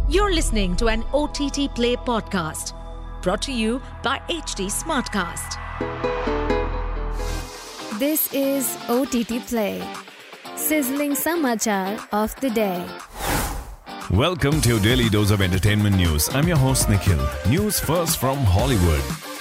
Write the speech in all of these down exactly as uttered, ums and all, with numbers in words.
You're listening to an O T T Play podcast brought to you by H D Smartcast. This is O T T Play. Sizzling Samachar of the day. Welcome to your daily dose of entertainment news. I'm your host Nikhil. News first from Hollywood.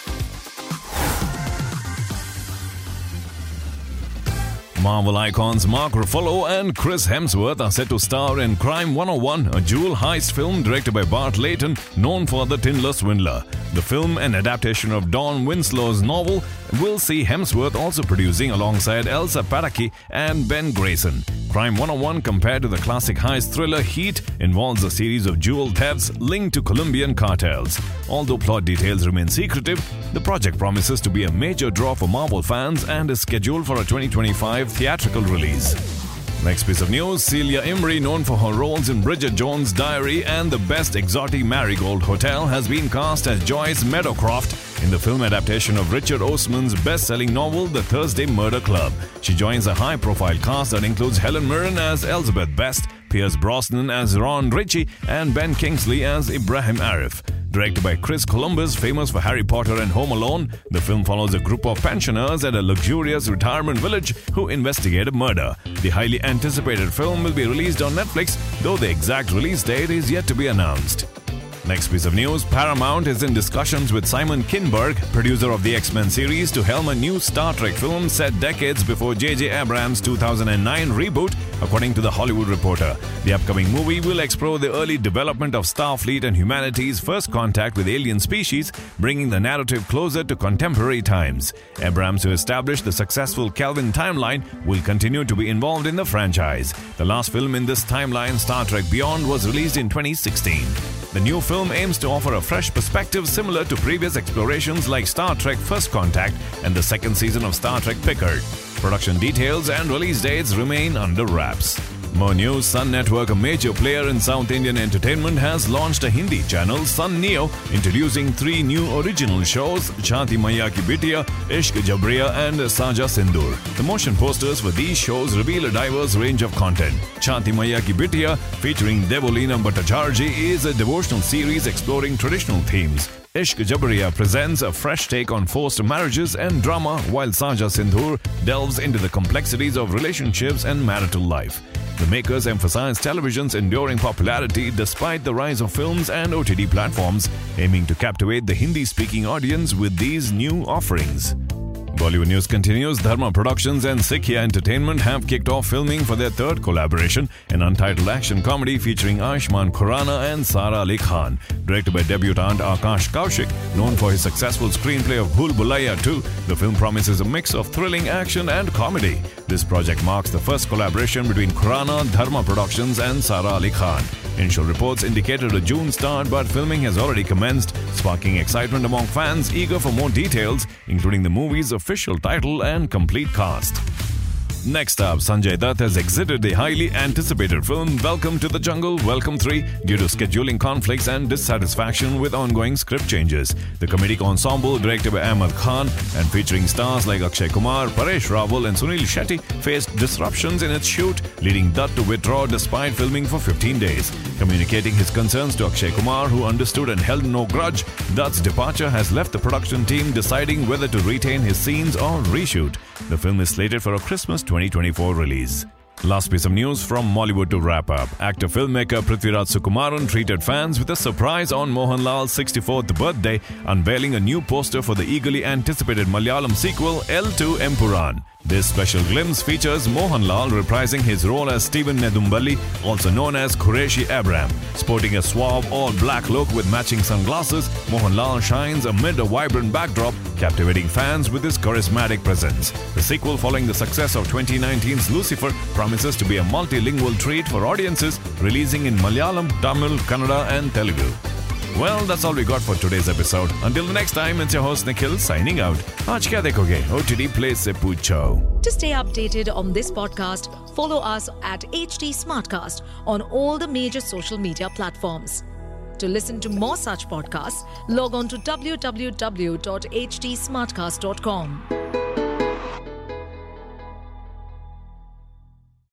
Marvel icons Mark Ruffalo and Chris Hemsworth are set to star in Crime one oh one, a jewel heist film directed by Bart Layton, known for The Tinder Swindler. The film, an adaptation of Don Winslow's novel, will see Hemsworth also producing alongside Elsa Pataky and Ben Grayson. Crime one oh one, compared to the classic heist thriller Heat, involves a series of jewel thefts linked to Colombian cartels. Although plot details remain secretive, the project promises to be a major draw for Marvel fans and is scheduled for a twenty twenty-five theatrical release. Next piece of news, Celia Imrie, known for her roles in Bridget Jones' Diary and The Best Exotic Marigold Hotel, has been cast as Joyce Meadowcroft in the film adaptation of Richard Osman's best-selling novel, The Thursday Murder Club. She joins a high-profile cast that includes Helen Mirren as Elizabeth Best, Pierce Brosnan as Ron Ritchie, and Ben Kingsley as Ibrahim Arif. Directed by Chris Columbus, famous for Harry Potter and Home Alone, the film follows a group of pensioners at a luxurious retirement village who investigate a murder. The highly anticipated film will be released on Netflix, though the exact release date is yet to be announced. Next piece of news, Paramount is in discussions with Simon Kinberg, producer of the X-Men series, to helm a new Star Trek film set decades before J J Abrams' two thousand nine reboot, according to The Hollywood Reporter. The upcoming movie will explore the early development of Starfleet and humanity's first contact with alien species, bringing the narrative closer to contemporary times. Abrams, who established the successful Kelvin timeline, will continue to be involved in the franchise. The last film in this timeline, Star Trek Beyond, was released in twenty sixteen. The new film aims to offer a fresh perspective similar to previous explorations like Star Trek First Contact and the second season of Star Trek Picard. Production details and release dates remain under wraps. More news, Sun Network, a major player in South Indian entertainment, has launched a Hindi channel, Sun Neo, introducing three new original shows, Chanti Maiya Ki Bitiya, Ishq Jabriya and Saja Sindoor. The motion posters for these shows reveal a diverse range of content. Chanti Maiya Ki Bitiya, featuring Devolina Bhattacharjee, is a devotional series exploring traditional themes. Ishq Jabriya presents a fresh take on forced marriages and drama, while Saja Sindoor delves into the complexities of relationships and marital life. The makers emphasize television's enduring popularity despite the rise of films and O T T platforms, aiming to captivate the Hindi-speaking audience with these new offerings. Bollywood news continues. Dharma Productions and Sikya Entertainment have kicked off filming for their third collaboration, an untitled action comedy featuring Ayushmann Khurrana and Sara Ali Khan. Directed by debutant Akash Kaushik, known for his successful screenplay of Bhool Bhulaiya two, the film promises a mix of thrilling action and comedy. This project marks the first collaboration between Khurrana, Dharma Productions and Sara Ali Khan. Initial reports indicated a June start, but filming has already commenced, sparking excitement among fans eager for more details, including the movie's official title and complete cast. Next up, Sanjay Dutt has exited the highly anticipated film Welcome to the Jungle, Welcome three, due to scheduling conflicts and dissatisfaction with ongoing script changes. The comedic ensemble, directed by Ahmed Khan and featuring stars like Akshay Kumar, Paresh Rawal and Sunil Shetty, faced disruptions in its shoot, leading Dutt to withdraw despite filming for fifteen days. Communicating his concerns to Akshay Kumar, who understood and held no grudge, Dutt's departure has left the production team deciding whether to retain his scenes or reshoot. The film is slated for a Christmas twenty twenty-four release. Last piece of news from Mollywood to wrap up. Actor-filmmaker Prithviraj Sukumaran treated fans with a surprise on Mohanlal's sixty-fourth birthday, unveiling a new poster for the eagerly anticipated Malayalam sequel L two Empuran. This special glimpse features Mohanlal reprising his role as Stephen Nedumballi, also known as Qureshi Abram. Sporting a suave all-black look with matching sunglasses, Mohanlal shines amid a vibrant backdrop, captivating fans with his charismatic presence. The sequel, following the success of twenty nineteen's Lucifer, promises to be a multilingual treat for audiences, releasing in Malayalam, Tamil, Kannada and Telugu. Well, that's all we got for today's episode. Until the next time, it's your host Nikhil signing out. Aaj kya dekhoge? O T T Play se poocho. To stay updated on this podcast, follow us at H D Smartcast on all the major social media platforms. To listen to more such podcasts, log on to w w w dot h d smartcast dot com.